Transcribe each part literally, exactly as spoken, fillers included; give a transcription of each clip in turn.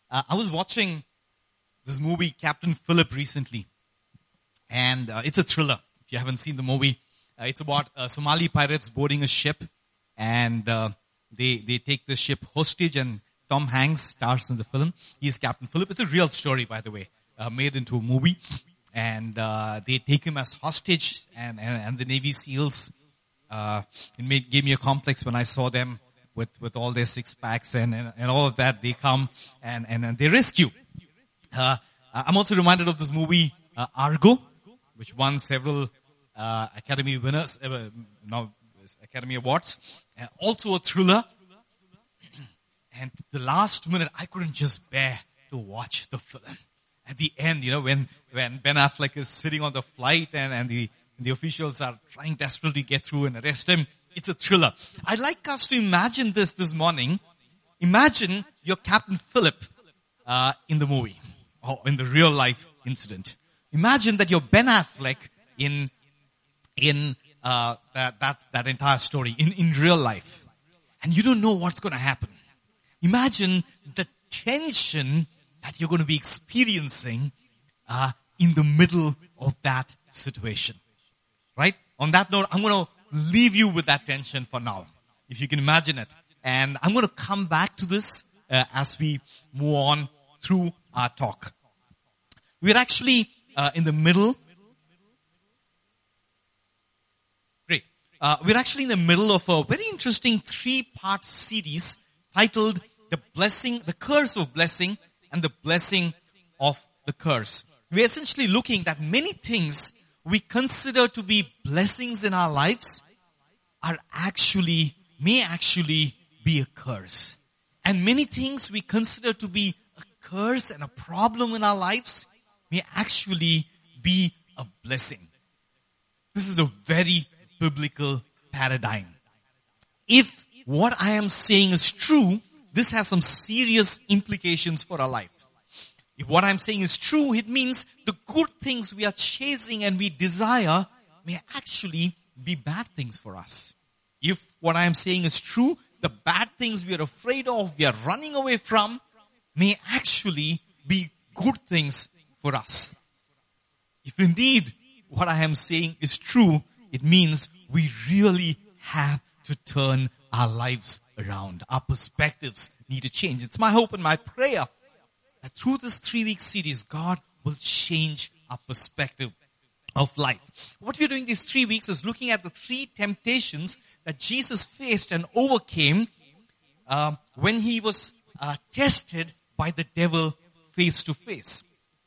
Uh, I was watching this movie, Captain Phillip, recently. And uh, it's a thriller, if you haven't seen the movie. Uh, it's about uh, Somali pirates boarding a ship. And uh, they they take the ship hostage, and Tom Hanks stars in the film. He's Captain Phillip. It's a real story, by the way, uh, made into a movie. And uh, they take him as hostage, and, and, and the Navy SEALs, uh, it made, gave me a complex when I saw them with, with all their six packs and, and, and all of that. They come and, and, and they rescue. Uh, I'm also reminded of this movie, uh, Argo, which won several uh, Academy winners, uh, now Academy Awards. Uh, also a thriller. And the last minute, I couldn't just bear to watch the film. At the end, you know, when, when Ben Affleck is sitting on the flight and, and the, the officials are trying desperately to get through and arrest him, it's a thriller. I'd like us to imagine this this morning. Imagine you're Captain Phillip uh, in the movie, or in the real life incident. Imagine that you're Ben Affleck in in uh, that, that, that entire story, in, in real life. And you don't know what's going to happen. Imagine the tension that you're going to be experiencing uh, in the middle of that situation. Right? On that note, I'm going to leave you with that tension for now, if you can imagine it. And I'm going to come back to this uh, as we move on through our talk. We're actually uh, in the middle. Great. Uh, we're actually in the middle of a very interesting three-part series titled The Blessing, The Curse of Blessing, and the blessing of the curse. We're essentially looking that many things we consider to be blessings in our lives are actually, may actually be a curse. And many things we consider to be a curse and a problem in our lives may actually be a blessing. This is a very biblical paradigm. If what I am saying is true, this has some serious implications for our life. If what I'm saying is true, it means the good things we are chasing and we desire may actually be bad things for us. If what I'm saying is true, the bad things we are afraid of, we are running away from, may actually be good things for us. If indeed what I am saying is true, it means we really have to turn our lives around. Our perspectives need to change. It's my hope and my prayer that through this three-week series, God will change our perspective of life. What we're doing these three weeks is looking at the three temptations that Jesus faced and overcame uh, when he was uh, tested by the devil face to face.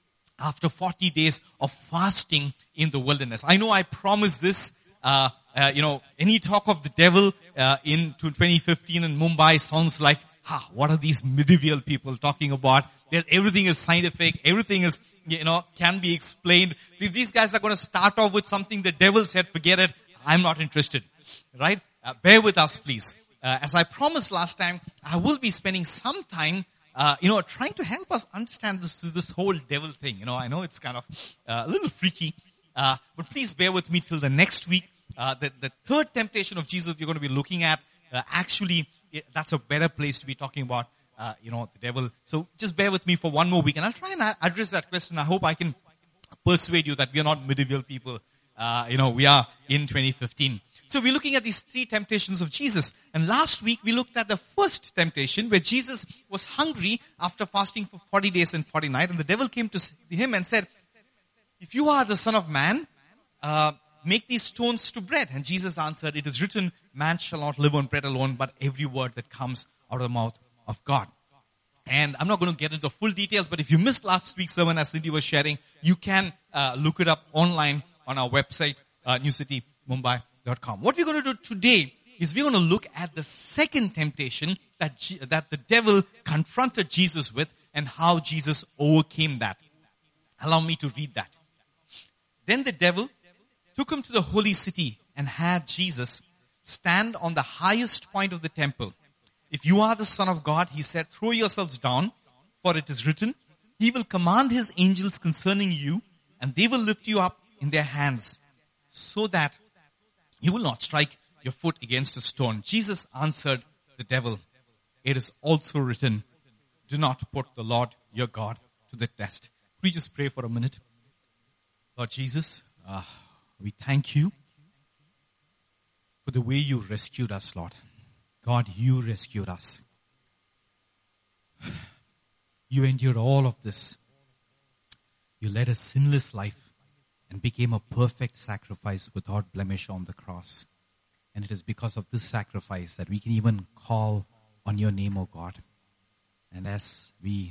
After forty days of fasting in the wilderness. I know I promised this. Uh, uh, you know, any talk of the devil uh, in twenty fifteen in Mumbai sounds like, ha, what are these medieval people talking about? That everything is scientific, everything is, you know, can be explained. So if these guys are going to start off with something the devil said, forget it, I'm not interested. Right? Uh, bear with us, please. Uh, as I promised last time, I will be spending some time Uh, you know, trying to help us understand this this whole devil thing. You know, I know it's kind of uh, a little freaky, uh, but please bear with me till the next week. Uh, the, the third temptation of Jesus we're going to be looking at, uh, actually, it, that's a better place to be talking about, uh, you know, the devil. So just bear with me for one more week, and I'll try and address that question. I hope I can persuade you that we are not medieval people. Uh, you know, we are in twenty fifteen. So we're looking at these three temptations of Jesus. And last week we looked at the first temptation where Jesus was hungry after fasting for forty days and forty nights. And the devil came to him and said, if you are the Son of Man, uh, make these stones to bread. And Jesus answered, it is written, man shall not live on bread alone, but every word that comes out of the mouth of God. And I'm not going to get into full details, but if you missed last week's sermon as Cindy was sharing, you can uh, look it up online on our website, uh, new city mumbai dot com. What we're going to do today is we're going to look at the second temptation that G- that the devil confronted Jesus with and how Jesus overcame that. Allow me to read that. Then the devil took him to the holy city and had Jesus stand on the highest point of the temple. If you are the Son of God, he said, throw yourselves down, for it is written, he will command his angels concerning you, and they will lift you up in their hands, so that you will not strike your foot against a stone. Jesus answered the devil, it is also written, do not put the Lord your God to the test. We just pray for a minute. Lord Jesus, uh, we thank you for the way you rescued us, Lord. God, you rescued us. You endured all of this. You led a sinless life and became a perfect sacrifice without blemish on the cross. And it is because of this sacrifice that we can even call on your name, O God. And as we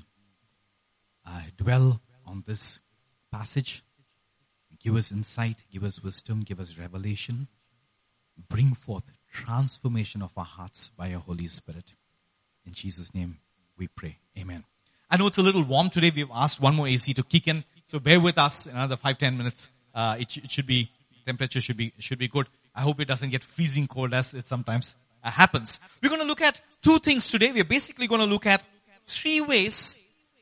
uh, dwell on this passage, give us insight, give us wisdom, give us revelation. Bring forth transformation of our hearts by your Holy Spirit. In Jesus' name we pray. Amen. I know it's a little warm today. We've asked one more A C to kick in. So bear with us another five, ten minutes. Uh, it, sh- it should be, temperature should be, should be good. I hope it doesn't get freezing cold as it sometimes uh, happens. We're going to look at two things today. We're basically going to look at three ways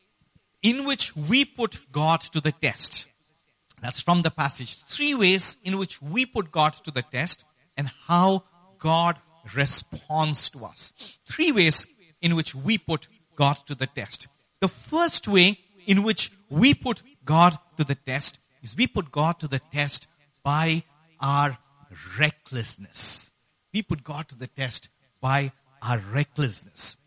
in which we put God to the test. That's from the passage. Three ways in which we put God to the test and how God responds to us. Three ways in which we put God to the test. The first way in which we put God to the test is we put God to the test by our recklessness. We put God to the test by our recklessness.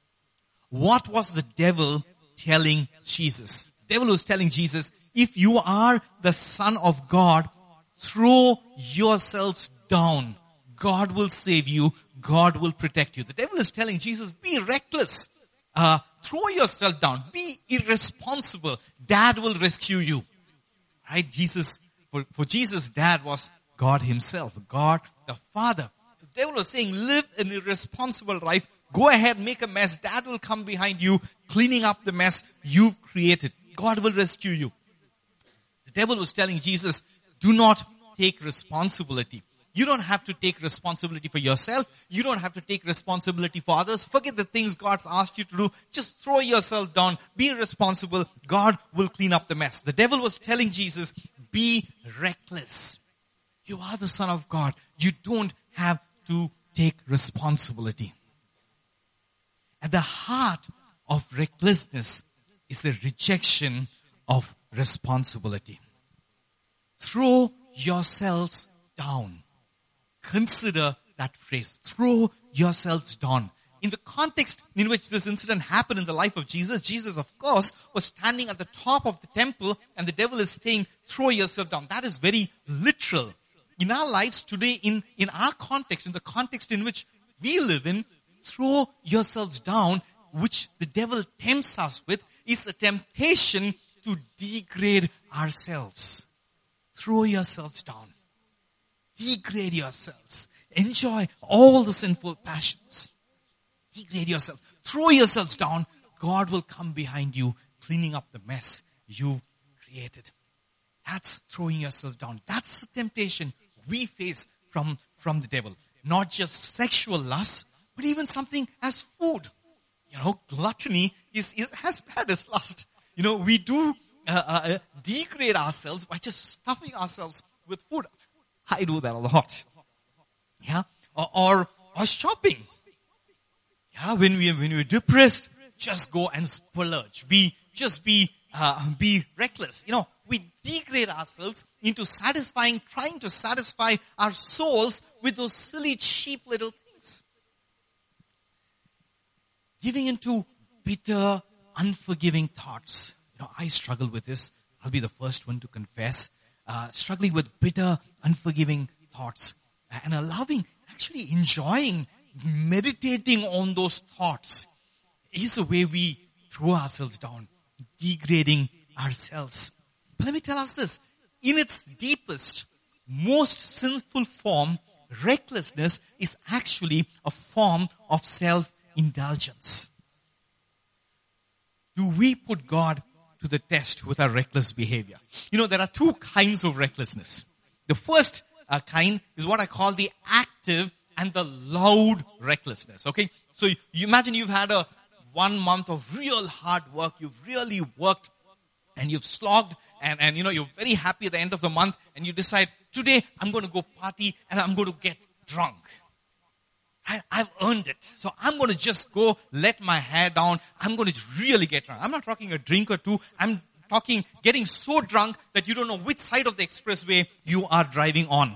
What was the devil telling Jesus? The devil was telling Jesus, if you are the Son of God, throw yourselves down. God will save you. God will protect you. The devil is telling Jesus, be reckless. Uh, throw yourself down. Be irresponsible. Dad will rescue you. Right? Jesus, for, for Jesus, Dad was God himself. God the Father. So the devil was saying, live an irresponsible life. Go ahead, make a mess. Dad will come behind you, cleaning up the mess you've created. God will rescue you. The devil was telling Jesus, do not take responsibility. You don't have to take responsibility for yourself. You don't have to take responsibility for others. Forget the things God's asked you to do. Just throw yourself down. Be responsible. God will clean up the mess. The devil was telling Jesus, be reckless. You are the Son of God. You don't have to take responsibility. At the heart of recklessness is a rejection of responsibility. Throw yourselves down. Consider that phrase. Throw yourselves down. In the context in which this incident happened in the life of Jesus, Jesus, of course, was standing at the top of the temple and the devil is saying, throw yourself down. That is very literal. In our lives today, in, in our context, in the context in which we live in, throw yourselves down, which the devil tempts us with, is a temptation to degrade ourselves. Throw yourselves down. Degrade yourselves. Enjoy all the sinful passions. Degrade yourself. Throw yourselves down. God will come behind you, cleaning up the mess you've created. That's throwing yourself down. That's the temptation we face from, from the devil. Not just sexual lust, but even something as food. You know, gluttony is, is as bad as lust. You know, we do uh, uh, degrade ourselves by just stuffing ourselves with food. I do that a lot. Yeah. Or, or, or shopping. Yeah. When we, when we're depressed, just go and splurge. Be, just be, uh, be reckless. You know, we degrade ourselves into satisfying, trying to satisfy our souls with those silly, cheap little things. Giving into bitter, unforgiving thoughts. You know, I struggle with this. I'll be the first one to confess. Uh, struggling with bitter, unforgiving thoughts. And allowing, actually enjoying, meditating on those thoughts is a way we throw ourselves down, degrading ourselves. But let me tell us this. In its deepest, most sinful form, recklessness is actually a form of self-indulgence. Do we put God to the test with our reckless behavior? You know, there are two kinds of recklessness. The first uh, kind is what I call the active and the loud recklessness. Okay? So you, you imagine you've had a one month of real hard work. You've really worked and you've slogged and, and you know, you're very happy at the end of the month and you decide, today I'm going to go party and I'm going to get drunk. I, I've earned it. So I'm going to just go let my hair down. I'm going to really get drunk. I'm not talking a drink or two. I'm talking getting so drunk that you don't know which side of the expressway you are driving on.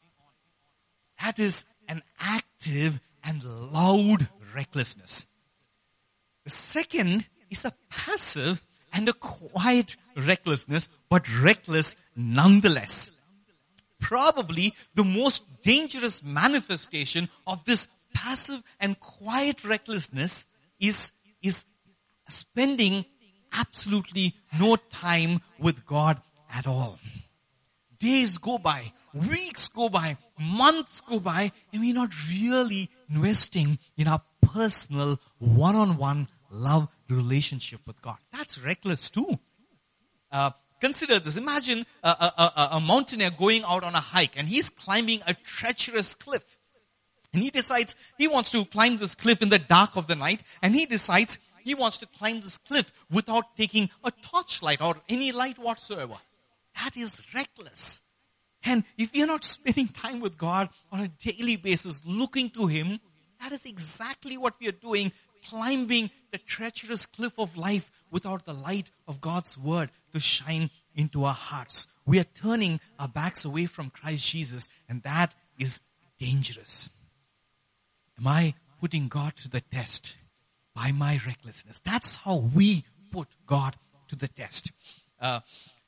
That is an active and loud recklessness. The second is a passive and a quiet recklessness, but reckless nonetheless. Probably the most dangerous manifestation of this passive and quiet recklessness is, is spending absolutely no time with God at all. Days go by, weeks go by, months go by, and we're not really investing in our personal one-on-one love relationship with God. That's reckless too. Uh, consider this. Imagine a, a, a, a mountaineer going out on a hike and he's climbing a treacherous cliff. And he decides he wants to climb this cliff in the dark of the night, and he decides he wants to climb this cliff without taking a torchlight or any light whatsoever. That is reckless. And if you're not spending time with God on a daily basis, looking to Him, that is exactly what we are doing, climbing the treacherous cliff of life without the light of God's Word to shine into our hearts. We are turning our backs away from Christ Jesus, and that is dangerous. Am I putting God to the test by my recklessness? That's how we put God to the test. Uh,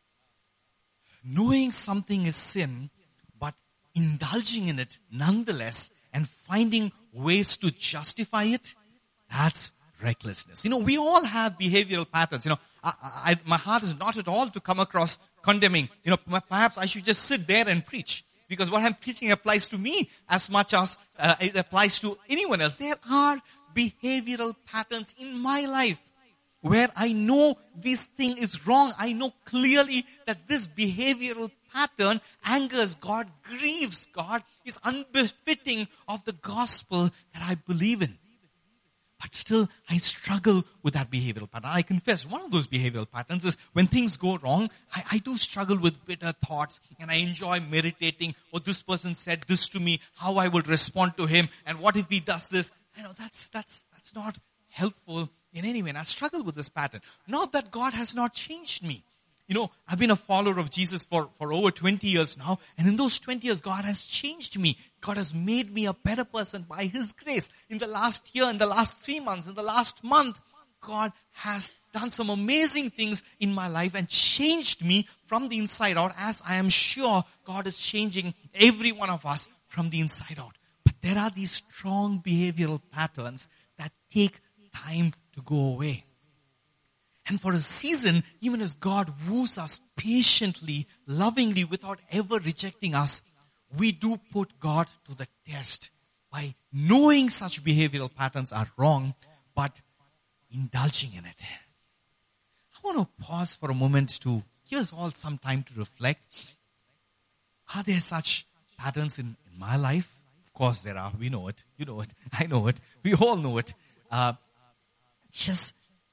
knowing something is sin, but indulging in it nonetheless and finding ways to justify it, that's recklessness. You know, we all have behavioral patterns. You know, I, I, my heart is not at all to come across condemning. You know, perhaps I should just sit there and preach. Because what I'm preaching applies to me as much as uh, it applies to anyone else. There are behavioral patterns in my life where I know this thing is wrong. I know clearly that this behavioral pattern angers God, grieves God, is unbefitting of the gospel that I believe in. But still, I struggle with that behavioral pattern. I confess, one of those behavioral patterns is when things go wrong, I, I do struggle with bitter thoughts, and I enjoy meditating, oh, this person said this to me, how I will respond to him, and what if he does this? I know that's, that's, that's not helpful in any way. And I struggle with this pattern. Not that God has not changed me. You know, I've been a follower of Jesus for, for over twenty years now. And in those twenty years, God has changed me. God has made me a better person by His grace. In the last year, in the last three months, in the last month, God has done some amazing things in my life and changed me from the inside out, as I am sure God is changing every one of us from the inside out. But there are these strong behavioral patterns that take time to go away. And for a season, even as God woos us patiently, lovingly, without ever rejecting us, we do put God to the test by knowing such behavioral patterns are wrong, but indulging in it. I want to pause for a moment to give us all some time to reflect. Are there such patterns in, in my life? Of course there are. We know it. You know it. I know it. We all know it. Uh, just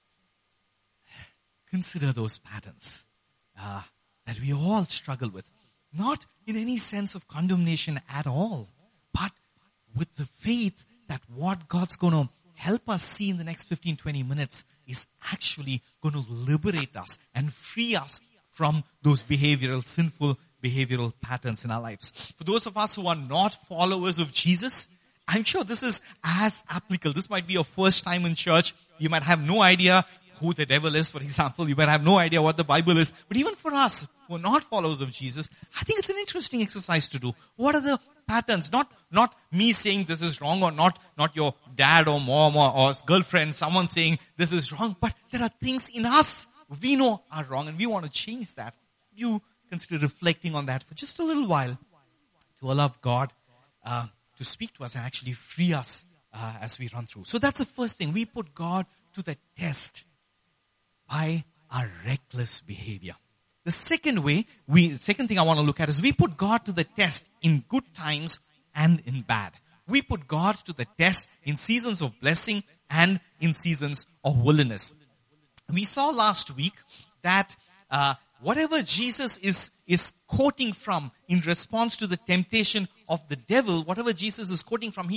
consider those patterns uh, that we all struggle with. Not in any sense of condemnation at all, but with the faith that what God's going to help us see in the next fifteen, twenty minutes is actually going to liberate us and free us from those behavioral, sinful behavioral patterns in our lives. For those of us who are not followers of Jesus, I'm sure this is as applicable. This might be your first time in church. You might have no idea who the devil is, for example. You might have no idea what the Bible is. But even for us who are not followers of Jesus, I think it's an interesting exercise to do. What are the patterns? Not not me saying this is wrong, or not not your dad or mom or, or girlfriend, someone saying this is wrong. But there are things in us we know are wrong, and we want to change that. You consider reflecting on that for just a little while to allow God uh, to speak to us and actually free us uh, as we run through. So that's the first thing. We put God to the test by our reckless behavior. The second way, we, second thing I want to look at is we put God to the test in good times and in bad. We put God to the test in seasons of blessing and in seasons of wilderness. We saw last week that uh, whatever Jesus is, is quoting from in response to the temptation of the devil, whatever Jesus is quoting from, he is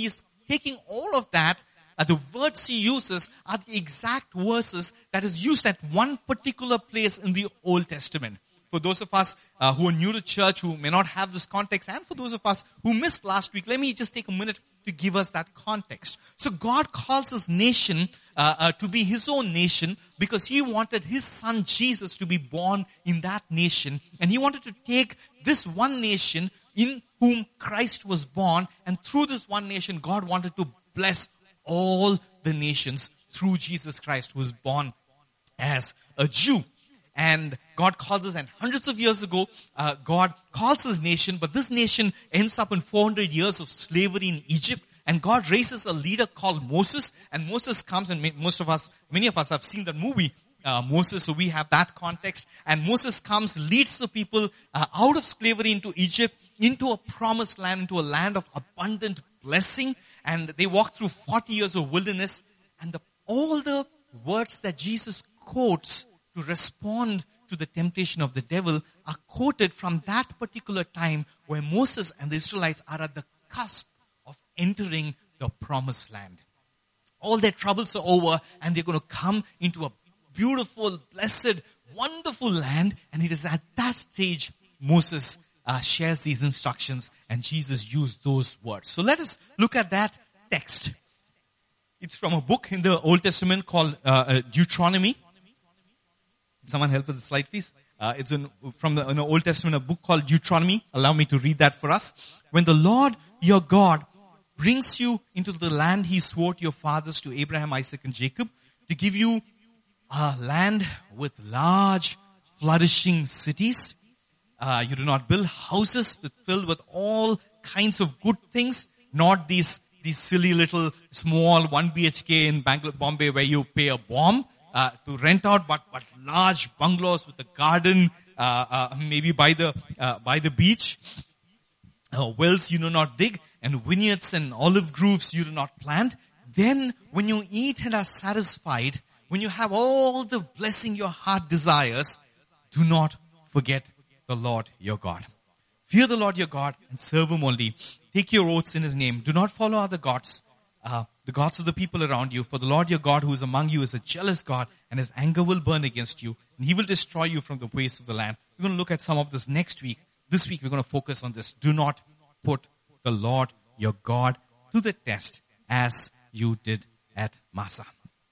taking all of that, uh, the words he uses are the exact verses that is used at one particular place in the Old Testament. For those of us uh, who are new to church, who may not have this context, and for those of us who missed last week, let me just take a minute to give us that context. So God calls his nation uh, uh, to be his own nation because he wanted his son Jesus to be born in that nation. And he wanted to take this one nation in whom Christ was born, and through this one nation, God wanted to bless all the nations through Jesus Christ, who was born as a Jew. And God calls us, and hundreds of years ago, uh, God calls his nation, but this nation ends up in four hundred years of slavery in Egypt. And God raises a leader called Moses, and Moses comes, and most of us, many of us have seen that movie, uh, Moses, so we have that context. And Moses comes, leads the people uh, out of slavery into Egypt, into a promised land, into a land of abundant blessing. And they walk through forty years of wilderness, and the, all the words that Jesus quotes to respond to the temptation of the devil are quoted from that particular time where Moses and the Israelites are at the cusp of entering the promised land. All their troubles are over, and they're going to come into a beautiful, blessed, wonderful land. And it is at that stage Moses uh, shares these instructions, and Jesus used those words. So let us look at that text. It's from a book in the Old Testament called uh, Deuteronomy. Someone help with the slide, please. Uh, it's in, from the in the Old Testament, a book called Deuteronomy. Allow me to read that for us. When the Lord your God brings you into the land he swore to your fathers, to Abraham, Isaac, and Jacob, to give you a land with large, flourishing cities. Uh, you do not build houses with, filled with all kinds of good things, not these these silly little small one B H K in Bangalore, Bombay, where you pay a bomb Uh, to rent out, but, but large bungalows with a garden, uh, uh, maybe by the, uh, by the beach. Uh, wells you do not dig, and vineyards and olive groves you do not plant. Then when you eat and are satisfied, when you have all the blessing your heart desires, do not forget the Lord your God. Fear the Lord your God and serve him only. Take your oaths in his name. Do not follow other gods. Uh, the gods of the people around you. For the Lord your God who is among you is a jealous God, and his anger will burn against you, and he will destroy you from the waste of the land. We're going to look at some of this next week. This week we're going to focus on this. Do not put the Lord your God to the test as you did at Massah.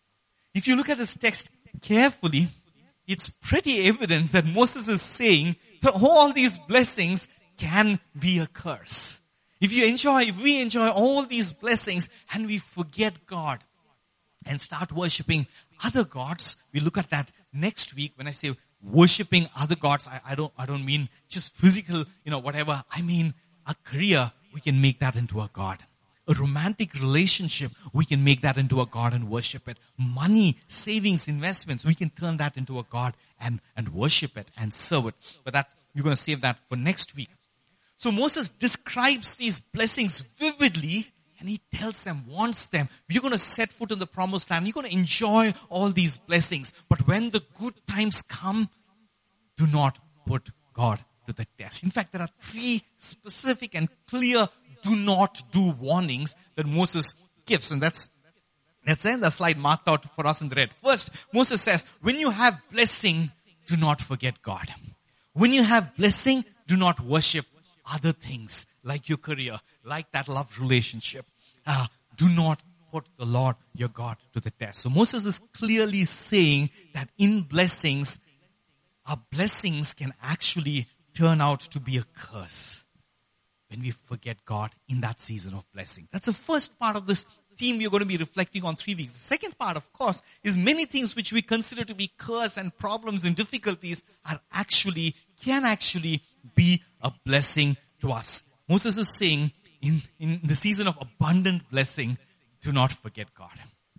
If you look at this text carefully, it's pretty evident that Moses is saying that all these blessings can be a curse. If you enjoy, if we enjoy all these blessings and we forget God and start worshipping other gods, we look at that next week. When I say worshipping other gods, I, I don't, I don't mean just physical, you know, whatever. I mean a career, we can make that into a god. A romantic relationship, we can make that into a god and worship it. Money, savings, investments, we can turn that into a god and, and worship it and serve it. But that, we're going to save that for next week. So Moses describes these blessings vividly, and he tells them, wants them. You're going to set foot in the promised land. You're going to enjoy all these blessings. But when the good times come, do not put God to the test. In fact, there are three specific and clear do not do warnings that Moses gives. And that's, that's in the slide marked out for us in the red. First, Moses says, when you have blessing, do not forget God. When you have blessing, do not worship other things like your career, like that love relationship. Uh, do not put the Lord your God to the test. So Moses is clearly saying that in blessings, our blessings can actually turn out to be a curse when we forget God in that season of blessing. That's the first part of this theme we're going to be reflecting on three weeks. The second part, of course, is many things which we consider to be curse and problems and difficulties are actually, can actually be a blessing to us. Moses is saying, in, in the season of abundant blessing, do not forget God.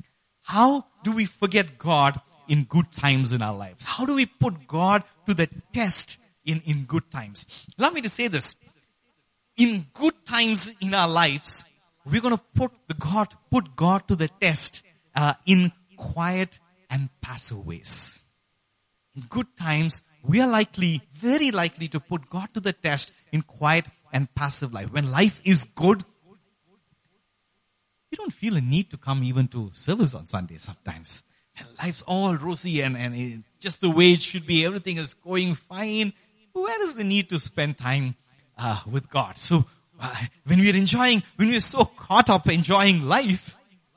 How do we forget God in good times in our lives? How do we put God to the test in, in good times? Allow me to say this. In good times in our lives, we're going to put the God, put God to the test uh, in quiet and passive ways. In good times, we are likely, very likely to put God to the test in quiet and passive life. When life is good, we don't feel a need to come even to service on Sunday sometimes. And life's all rosy and, and it, just the way it should be. Everything is going fine. Where is the need to spend time uh, with God? So uh, when we're enjoying, when we're so caught up enjoying life,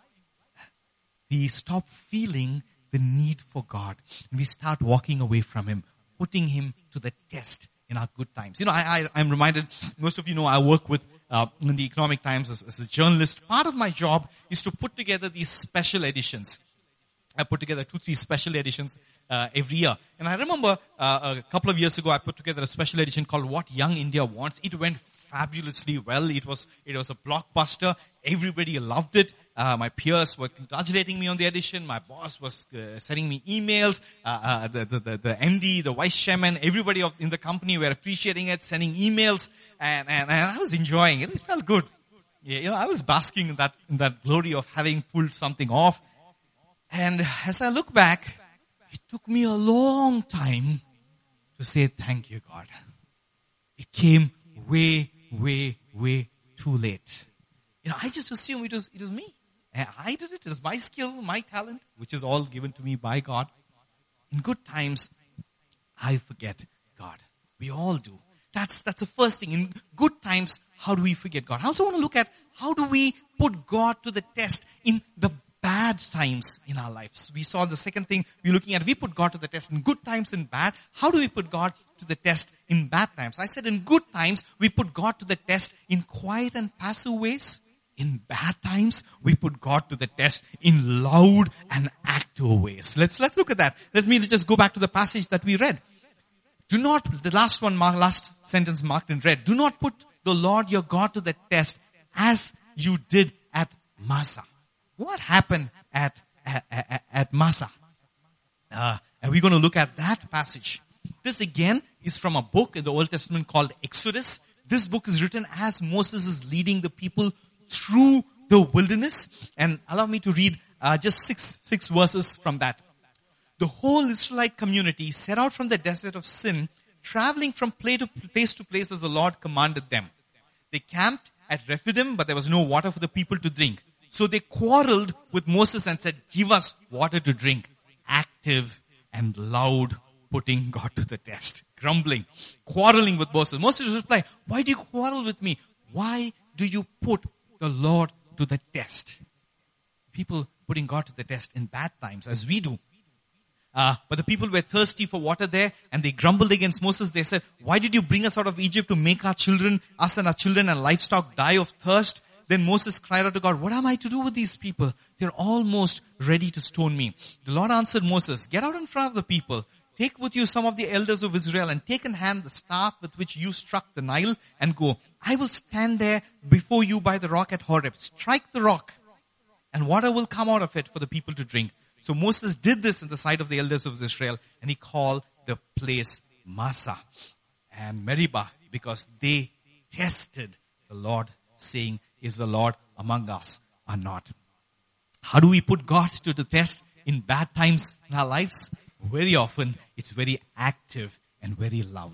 we stop feeling the need for God. And we start walking away from Him, putting Him to the test in our good times. You know, I, I, I'm reminded, most of you know I work with uh, in the Economic Times as, as a journalist. Part of my job is to put together these special editions. I put together two, three special editions uh, every year. And I remember uh, a couple of years ago, I put together a special edition called What Young India Wants. It went fabulously well. It was it was a blockbuster. Everybody loved it. Uh, my peers were congratulating me on the edition. My boss was uh, sending me emails. Uh, uh, the, the, the, the M D, the vice chairman, everybody of, in the company were appreciating it, sending emails. And, and, and I was enjoying it. It felt good. Yeah, you know, I was basking in that, in that glory of having pulled something off. And as I look back, it took me a long time to say thank you, God. It came way, way, way too late. You know, I just assumed it was, it was me. And I did it. It was my skill, my talent, which is all given to me by God. In good times, I forget God. We all do. That's, that's the first thing. In good times, how do we forget God? I also want to look at how do we put God to the test in the bad times in our lives. We saw the second thing we're looking at. We put God to the test in good times and bad. How do we put God to the test in bad times? I said in good times, we put God to the test in quiet and passive ways. In bad times, we put God to the test in loud and active ways. Let's, let's look at that. Let's me just go back to the passage that we read. Do not, the last one, last sentence marked in red. Do not put the Lord your God to the test as you did at Massah. What happened at, at, at, at Massah? Uh, and we're going to look at that passage. This again is from a book in the Old Testament called Exodus. This book is written as Moses is leading the people through the wilderness. And allow me to read uh, just six, six verses from that. The whole Israelite community set out from the desert of Sin, traveling from place to place to place as the Lord commanded them. They camped at Rephidim, but there was no water for the people to drink. So they quarreled with Moses and said, give us water to drink. Active and loud, putting God to the test. Grumbling, quarreling with Moses. Moses replied, why do you quarrel with me? Why do you put the Lord to the test? People putting God to the test in bad times, as we do. Uh, but the people were thirsty for water there, and they grumbled against Moses. They said, why did you bring us out of Egypt to make our children, us and our children and livestock die of thirst? Then Moses cried out to God, what am I to do with these people? They're almost ready to stone me. The Lord answered Moses, get out in front of the people. Take with you some of the elders of Israel and take in hand the staff with which you struck the Nile and go. I will stand there before you by the rock at Horeb. Strike the rock and water will come out of it for the people to drink. So Moses did this in the sight of the elders of Israel and he called the place Massah and Meribah because they tested the Lord, saying, is the Lord among us or not? How do we put God to the test in bad times in our lives? Very often, it's very active and very loud.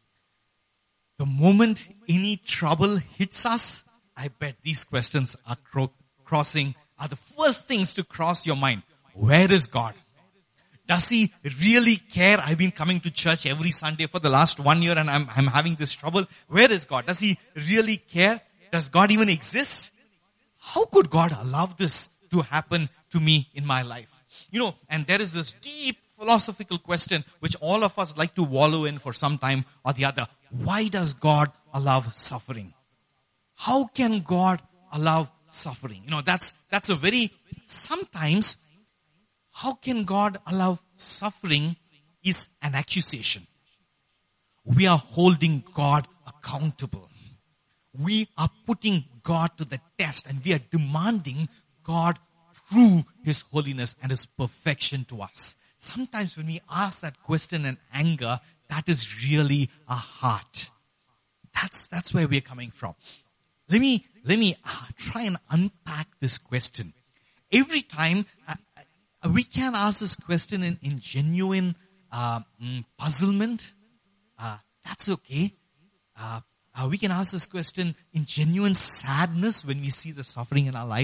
The moment any trouble hits us, I bet these questions are cro- crossing, are the first things to cross your mind. Where is God? Does He really care? I've been coming to church every Sunday for the last one year and I'm, I'm having this trouble. Where is God? Does He really care? Does God even exist? How could God allow this to happen to me in my life? You know, and there is this deep philosophical question which all of us like to wallow in for some time or the other. Why does God allow suffering? How can God allow suffering? You know, that's, that's a very, sometimes, how can God allow suffering is an accusation. We are holding God accountable. We are putting God to the test and we are demanding God prove His holiness and His perfection to us. Sometimes when we ask that question in anger, that is really a heart. That's, that's where we're coming from. Let me, let me uh, try and unpack this question. Every time, uh, uh, we can ask this question in, in genuine uh, mm, puzzlement. Uh, that's okay. Uh, Uh, we can ask this question in genuine sadness when we see the suffering in our life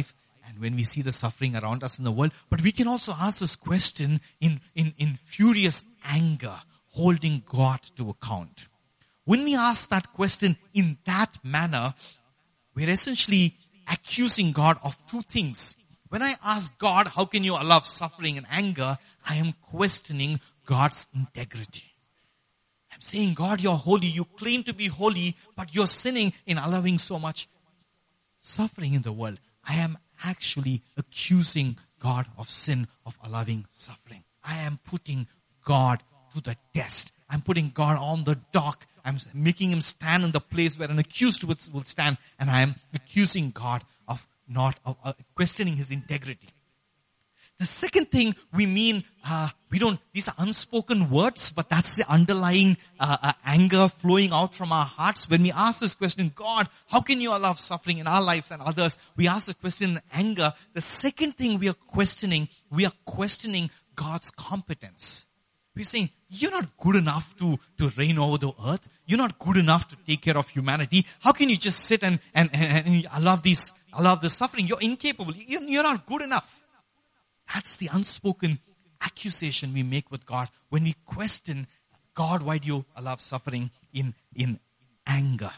and when we see the suffering around us in the world. But we can also ask this question in, in, in furious anger, holding God to account. When we ask that question in that manner, we're essentially accusing God of two things. When I ask God, how can you allow suffering and anger? I am questioning God's integrity. I'm saying, God, you're holy. You claim to be holy, but you're sinning in allowing so much suffering in the world. I am actually accusing God of sin, of allowing suffering. I am putting God to the test. I'm putting God on the dock. I'm making him stand in the place where an accused would, will stand. And I am accusing God of not of, uh, questioning his integrity. The second thing we mean, uh, we don't, these are unspoken words, but that's the underlying uh, uh, anger flowing out from our hearts. When we ask this question, God, how can you allow suffering in our lives and others? We ask the question in anger. The second thing we are questioning, we are questioning God's competence. We're saying, you're not good enough to, to reign over the earth. You're not good enough to take care of humanity. How can you just sit and, and, and, and allow these, allow this suffering? You're incapable. You're, you're not good enough. That's the unspoken accusation we make with God when we question, God, why do you allow suffering in, in anger?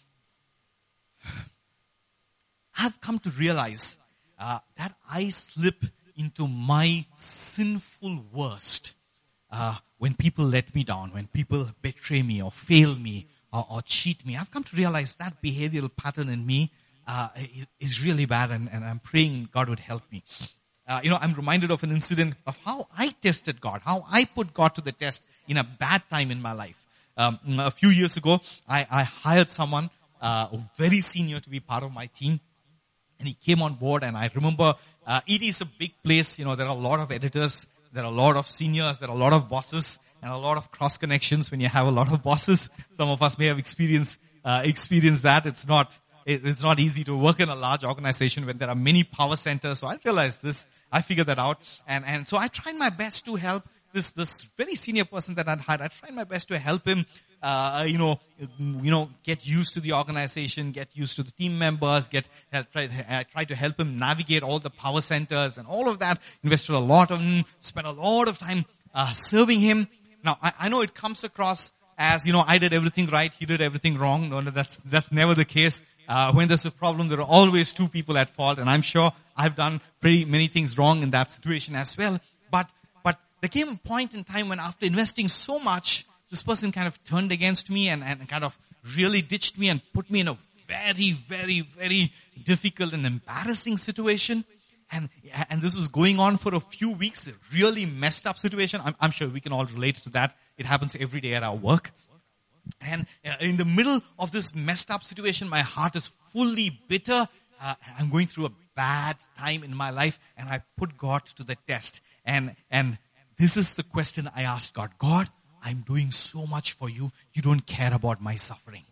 I've come to realize uh, that I slip into my sinful worst uh, when people let me down, when people betray me or fail me or, or cheat me. I've come to realize that behavioral pattern in me uh, is really bad, and, and I'm praying God would help me. Uh, you know, I'm reminded of an incident of how I tested God, how I put God to the test in a bad time in my life. Um, a few years ago, I, I hired someone, uh, very senior to be part of my team. And he came on board, and I remember, uh, it is a big place. You know, there are a lot of editors, there are a lot of seniors, there are a lot of bosses, and a lot of cross connections when you have a lot of bosses. Some of us may have experienced, uh, experienced that. It's not, it, it's not easy to work in a large organization when there are many power centers. So I realized this. I figured that out. And, and so I tried my best to help this, this very senior person that I'd hired. I tried my best to help him, uh, you know, you know, get used to the organization, get used to the team members, get, help, try, I tried to help him navigate all the power centers and all of that. Invested a lot of, spent a lot of time, uh, serving him. Now, I, I know it comes across as, you know, I did everything right, he did everything wrong. No, no, that's, that's never the case. Uh, when there's a problem, there are always two people at fault, and I'm sure I've done pretty many things wrong in that situation as well. But, but there came a point in time when after investing so much, this person kind of turned against me and, and kind of really ditched me and put me in a very, very, very difficult and embarrassing situation. And, and this was going on for a few weeks, a really messed up situation. I'm, I'm sure we can all relate to that. It happens every day at our work. And uh, in the middle of this messed up situation, my heart is fully bitter. Uh, I'm going through a bad time in my life, and I put God to the test. And, and this is the question I asked God. God, I'm doing so much for you. You don't care about my suffering.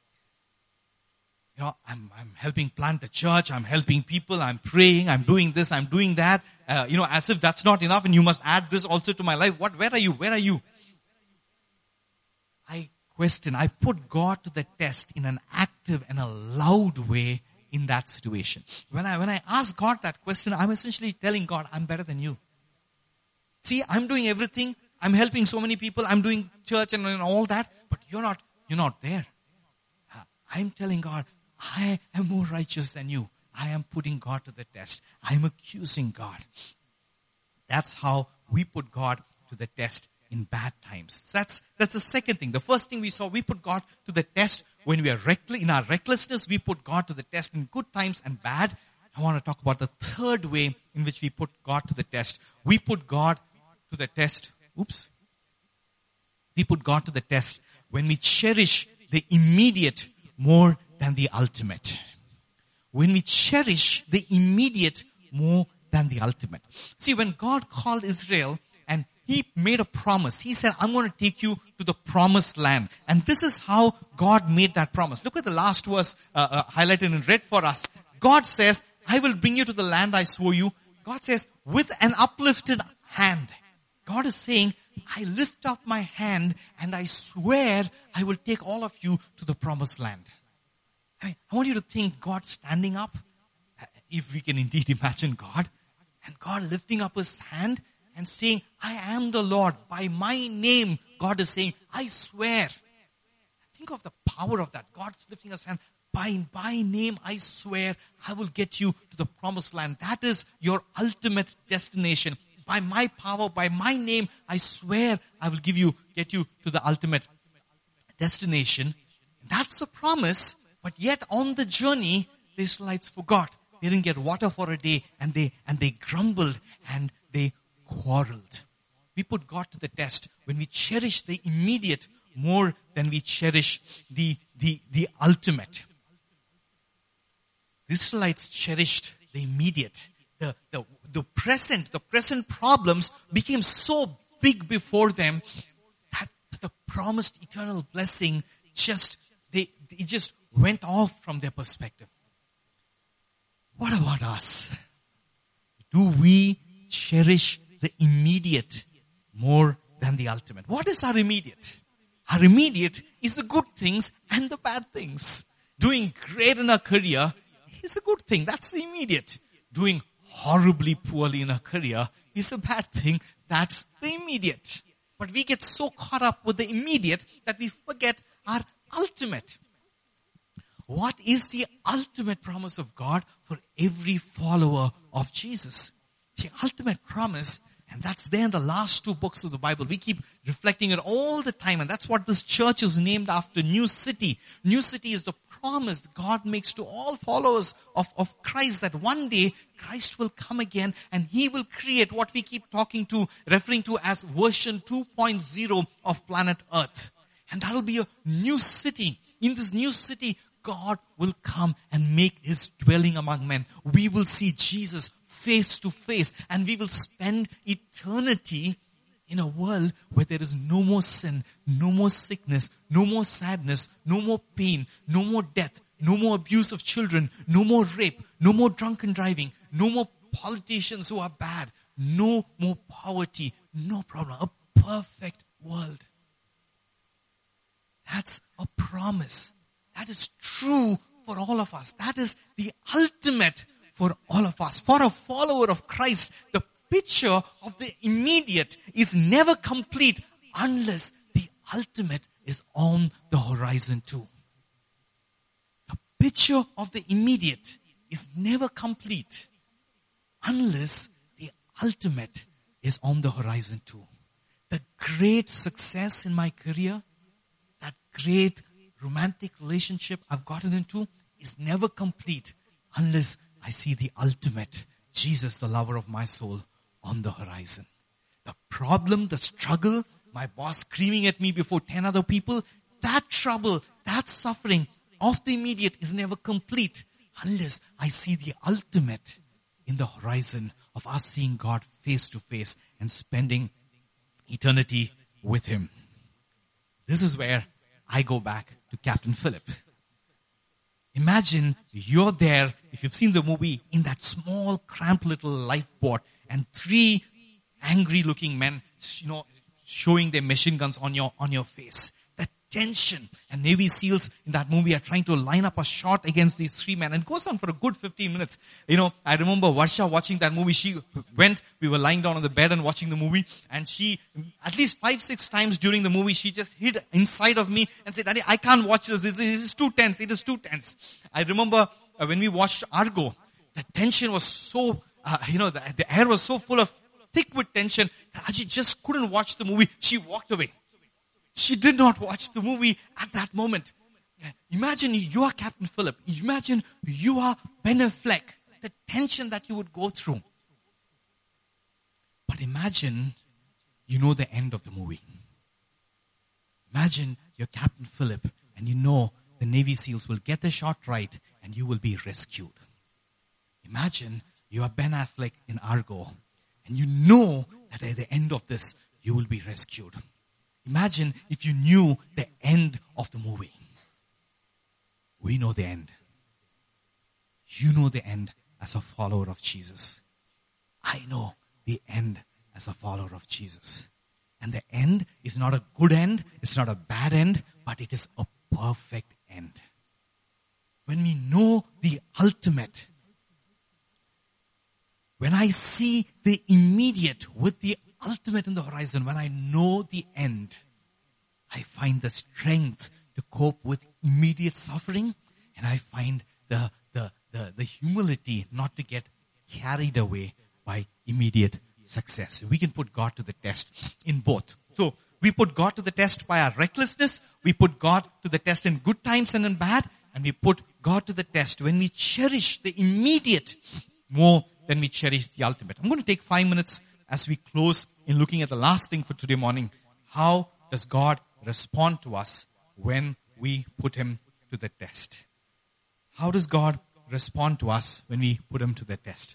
You know, I'm, I'm helping plant a church. I'm helping people. I'm praying. I'm doing this. I'm doing that. Uh, you know, as if that's not enough, and you must add this also to my life. What? Where are you? Where are you? I question. I put God to the test in an active and a loud way in that situation. When I, when I ask God that question, I'm essentially telling God, I'm better than you. See, I'm doing everything. I'm helping so many people. I'm doing church and, and all that, but you're not, you're not there. I'm telling God, I am more righteous than you. I am putting God to the test. I'm accusing God. That's how we put God to the test in bad times. That's, that's the second thing. The first thing we saw, we put God to the test when we are reckless. In our recklessness, we put God to the test in good times and bad. I want to talk about the third way in which we put God to the test. We put God to the test. Oops. We put God to the test when we cherish the immediate more than the ultimate. When we cherish the immediate more than the ultimate. See, when God called Israel, and He made a promise. He said, I'm going to take you to the promised land. And this is how God made that promise. Look at the last verse uh, uh, highlighted in red for us. God says, I will bring you to the land I swore you. God says, with an uplifted hand. God is saying, I lift up my hand and I swear I will take all of you to the promised land. I mean, I want you to think God standing up. if we can indeed imagine God, and God lifting up his hand and saying, I am the Lord. By my name, God is saying, I swear. Think of the power of that. God's lifting his hand. By my name, I swear, I will get you to the promised land. That is your ultimate destination. By my power, by my name, I swear, I will give you, get you to the ultimate destination. That's the promise. But yet on the journey, the Israelites forgot. They didn't get water for a day, and they and they grumbled and they quarreled. We put God to the test when we cherish the immediate more than we cherish the the the ultimate. The Israelites cherished the immediate. The, the, the present, the present problems became so big before them that the promised eternal blessing just, they, it just went off from their perspective. What about us? Do we cherish the immediate more than the ultimate? What is our immediate? Our immediate is the good things and the bad things. Doing great in our career is a good thing. That's the immediate. Doing horribly poorly in our career is a bad thing. That's the immediate. But we get so caught up with the immediate that we forget our ultimate. What is the ultimate promise of God for every follower of Jesus? The ultimate promise, and that's there in the last two books of the Bible. We keep reflecting it all the time, and that's what this church is named after, New City. New City is the promise God makes to all followers of, of Christ that one day Christ will come again and he will create what we keep talking to, referring to as version two point oh of planet Earth. And that will be a new city. In this new city, God will come and make his dwelling among men. We will see Jesus face to face, and we will spend eternity in a world where there is no more sin, no more sickness, no more sadness, no more pain, no more death, no more abuse of children, no more rape, no more drunken driving, no more politicians who are bad, no more poverty, no problem. A perfect world. That's a promise. That is true for all of us. That is the ultimate for all of us. For a follower of Christ, the picture of the immediate is never complete unless the ultimate is on the horizon too. The picture of the immediate is never complete unless the ultimate is on the horizon too. The great success in my career, that great romantic relationship I've gotten into is never complete unless I see the ultimate, Jesus, the lover of my soul, on the horizon. The problem, the struggle, my boss screaming at me before ten other people, that trouble, that suffering of the immediate is never complete unless I see the ultimate in the horizon of us seeing God face to face and spending eternity with him. This is where I go back to Captain Phillip. Imagine you're there, if you've seen the movie, in that small, cramped little lifeboat, and three angry-looking men, you know, showing their machine guns on your on your face. The tension. And Navy SEALs in that movie are trying to line up a shot against these three men, and it goes on for a good fifteen minutes. You know, I remember Varsha watching that movie. She went, we were lying down on the bed and watching the movie, and she, at least five, six times during the movie, she just hid inside of me and said, Daddy, I can't watch this. It is too tense. It is too tense. I remember uh, when we watched Argo, the tension was so, uh, you know, the, the air was so full of thick with tension that Aji just couldn't watch the movie. She walked away. She did not watch the movie at that moment. Imagine you are Captain Phillip. Imagine you are Ben Affleck. The tension that you would go through. But imagine you know the end of the movie. Imagine you're Captain Phillip and you know the Navy SEALs will get the shot right and you will be rescued. Imagine you are Ben Affleck in Argo and you know that at the end of this you will be rescued. Imagine if you knew the end of the movie. We know the end. You know the end as a follower of Jesus. I know the end as a follower of Jesus. And the end is not a good end. It's not a bad end. But it is a perfect end. When we know the ultimate, when I see the immediate with the ultimate in the horizon, when I know the end, I find the strength to cope with immediate suffering, and I find the, the, the, the humility not to get carried away by immediate success. We can put God to the test in both. So we put God to the test by our recklessness. We put God to the test in good times and in bad. And we put God to the test when we cherish the immediate more than we cherish the ultimate. I'm going to take five minutes as we close in looking at the last thing for today morning. How does God respond to us when we put Him to the test? How does God respond to us when we put Him to the test?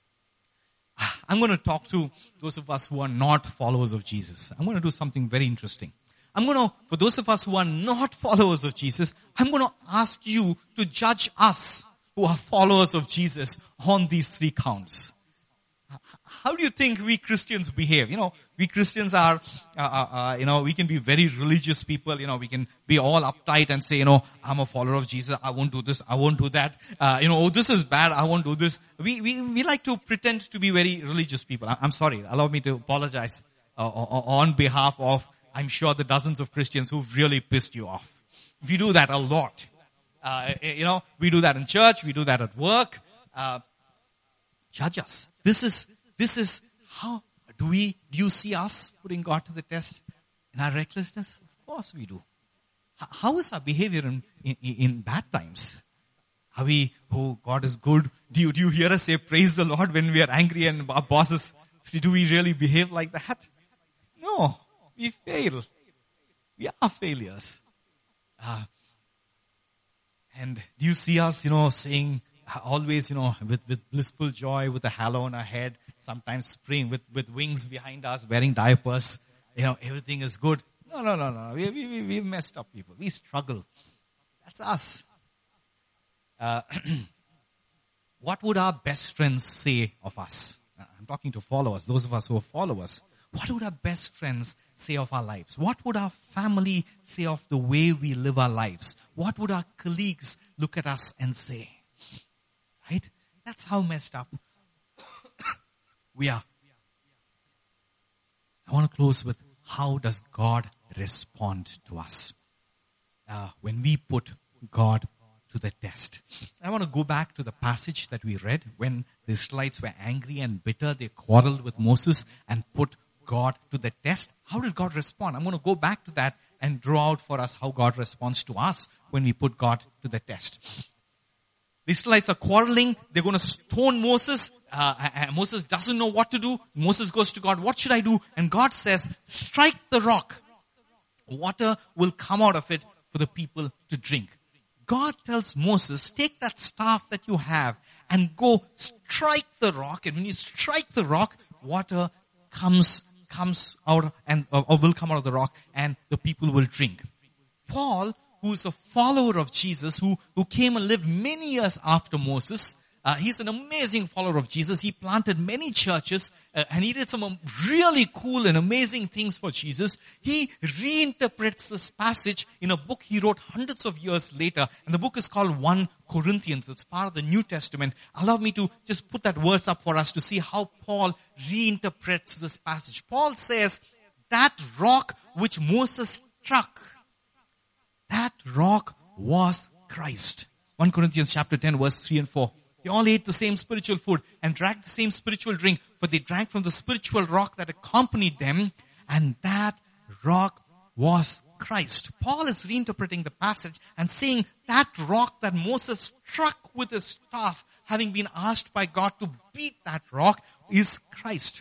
I'm going to talk to those of us who are not followers of Jesus. I'm going to do something very interesting. I'm going to, for those of us who are not followers of Jesus, I'm going to ask you to judge us who are followers of Jesus on these three counts. How do you think we Christians behave? You know, we Christians are, uh, uh, you know, we can be very religious people. You know, we can be all uptight and say, you know, I'm a follower of Jesus. I won't do this. I won't do that. Uh, you know, oh, this is bad. I won't do this. We, we, we like to pretend to be very religious people. I'm sorry. Allow me to apologize uh, on behalf of, I'm sure, the dozens of Christians who've really pissed you off. We do that a lot. Uh, you know, we do that in church. We do that at work. Uh, judge us. This is, this is how do we, do you see us putting God to the test in our recklessness? Of course we do. How is our behavior in, in, in bad times? Are we, oh, God is good? Do you, do you hear us say, praise the Lord when we are angry and our bosses, do we really behave like that? No, we fail. We are failures. Uh, and do you see us, you know, saying, always, you know, with, with blissful joy, with a halo on our head, sometimes spring with, with wings behind us, wearing diapers, you know, everything is good. No, no, no, no. We, we, we, we've messed up people. We struggle. That's us. Uh, what would our best friends say of us? I'm talking to followers, those of us who are followers. What would our best friends say of our lives? What would our family say of the way we live our lives? What would our colleagues look at us and say? Right? That's how messed up we are. I want to close with, how does God respond to us uh, when we put God to the test? I want to go back to the passage that we read. When the Israelites were angry and bitter, they quarreled with Moses and put God to the test. How did God respond? I'm going to go back to that and draw out for us how God responds to us when we put God to the test. The Israelites are quarreling. They're going to stone Moses. Uh, Moses doesn't know what to do. Moses goes to God, what should I do? And God says, strike the rock. Water will come out of it for the people to drink. God tells Moses, take that staff that you have and go strike the rock. And when you strike the rock, water comes comes out and or will come out of the rock, and the people will drink. Paul, who is a follower of Jesus, who, who came and lived many years after Moses, uh, he's an amazing follower of Jesus. He planted many churches, uh, and he did some um, really cool and amazing things for Jesus. He reinterprets this passage in a book he wrote hundreds of years later, and the book is called First Corinthians. It's part of the New Testament. Allow me to just put that verse up for us to see how Paul reinterprets this passage. Paul says, that rock which Moses struck, that rock was Christ. First Corinthians chapter ten, verse three and four. They all ate the same spiritual food and drank the same spiritual drink, for they drank from the spiritual rock that accompanied them, and that rock was Christ. Paul is reinterpreting the passage and saying that rock that Moses struck with his staff, having been asked by God to beat that rock, is Christ.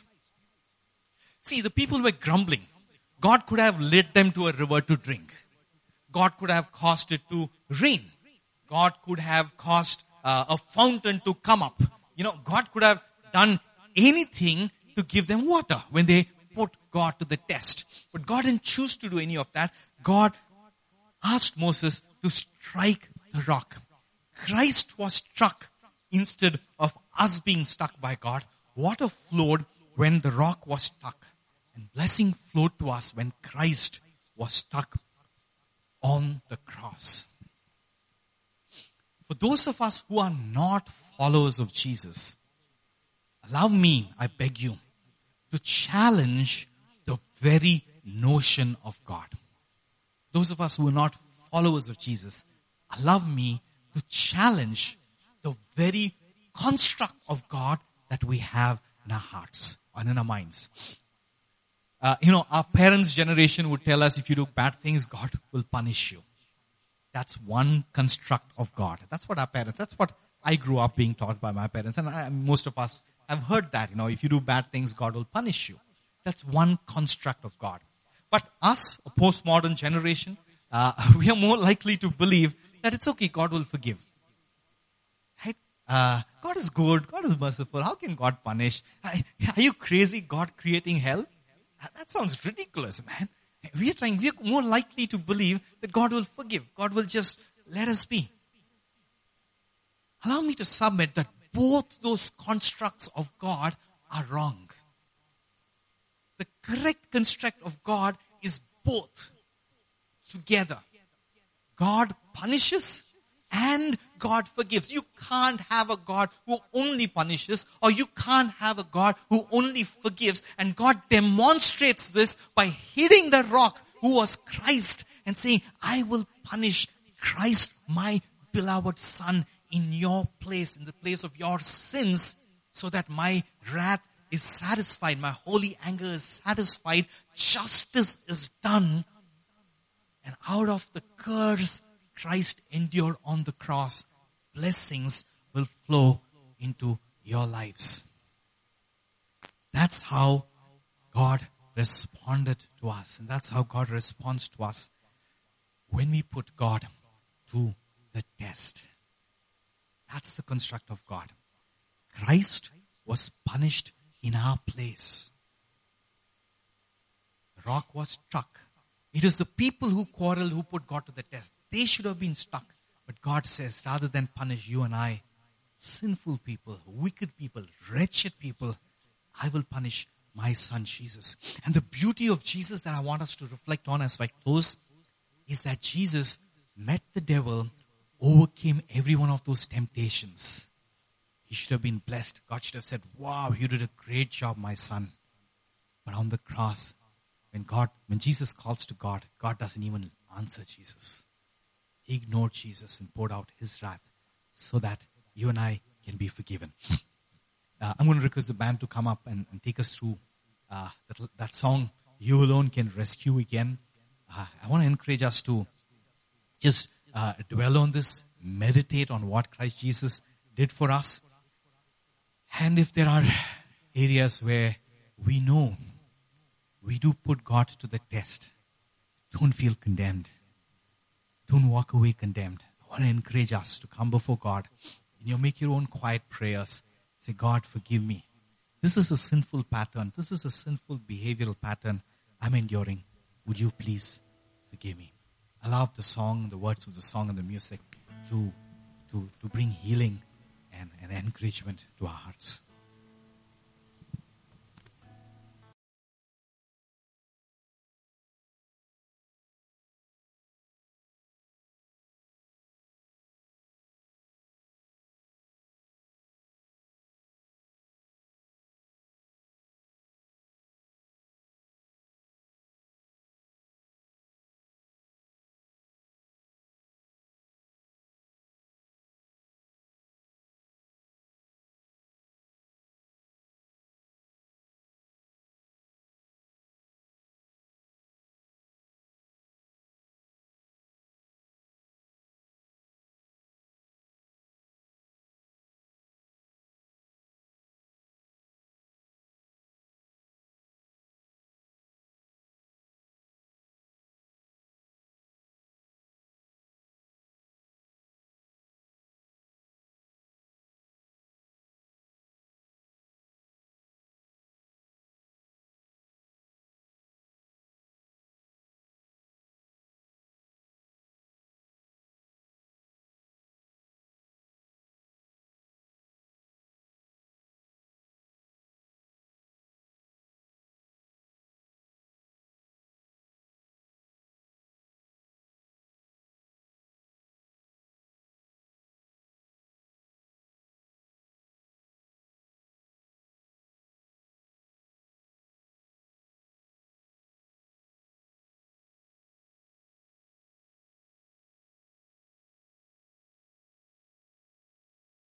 See, the people were grumbling. God could have led them to a river to drink. God could have caused it to rain. God could have caused uh, a fountain to come up. You know, God could have done anything to give them water when they put God to the test. But God didn't choose to do any of that. God asked Moses to strike the rock. Christ was struck instead of us being stuck by God. Water flowed when the rock was stuck. And blessing flowed to us when Christ was stuck on the cross. For those of us who are not followers of Jesus, allow me, I beg you, to challenge the very notion of God. Those of us who are not followers of Jesus, allow me to challenge the very construct of God that we have in our hearts and in our minds. Uh, you know, our parents' generation would tell us if you do bad things, God will punish you. That's one construct of God. That's what our parents, that's what I grew up being taught by my parents. And I, most of us have heard that, you know, if you do bad things, God will punish you. That's one construct of God. But us, a postmodern generation, uh, we are more likely to believe that it's okay, God will forgive. Right? Uh, God is good, God is merciful. How can God punish? Are you crazy, God creating hell? That sounds ridiculous, man. We are trying, we are more likely to believe that God will forgive. God will just let us be. Allow me to submit that both those constructs of God are wrong. The correct construct of God is both together. God punishes and God forgives. You can't have a God who only punishes, or you can't have a God who only forgives. And God demonstrates this by hitting the rock who was Christ and saying, I will punish Christ, my beloved Son, in your place, in the place of your sins, so that my wrath is satisfied, my holy anger is satisfied, justice is done, and out of the curse Christ endured on the cross, blessings will flow into your lives. That's how God responded to us. And that's how God responds to us when we put God to the test. That's the construct of God. Christ was punished in our place. The rock was struck. It is the people who quarreled who put God to the test. They should have been stuck. But God says, rather than punish you and I, sinful people, wicked people, wretched people, I will punish my Son Jesus. And the beauty of Jesus that I want us to reflect on as I close is that Jesus met the devil, overcame every one of those temptations. He should have been blessed. God should have said, wow, you did a great job, my son. But on the cross, when God, when Jesus calls to God, God doesn't even answer Jesus. He ignored Jesus and poured out his wrath so that you and I can be forgiven. Uh, I'm going to request the band to come up and, and take us through uh, that, that song, You Alone Can Rescue Again. Uh, I want to encourage us to just uh, dwell on this, meditate on what Christ Jesus did for us. And if there are areas where we know we do put God to the test, don't feel condemned. Don't walk away condemned. I want to encourage us to come before God. And you make your own quiet prayers. Say, God, forgive me. This is a sinful pattern. This is a sinful behavioral pattern I'm enduring. Would you please forgive me? Allow the song, the words of the song and the music to, to, to bring healing and, and encouragement to our hearts.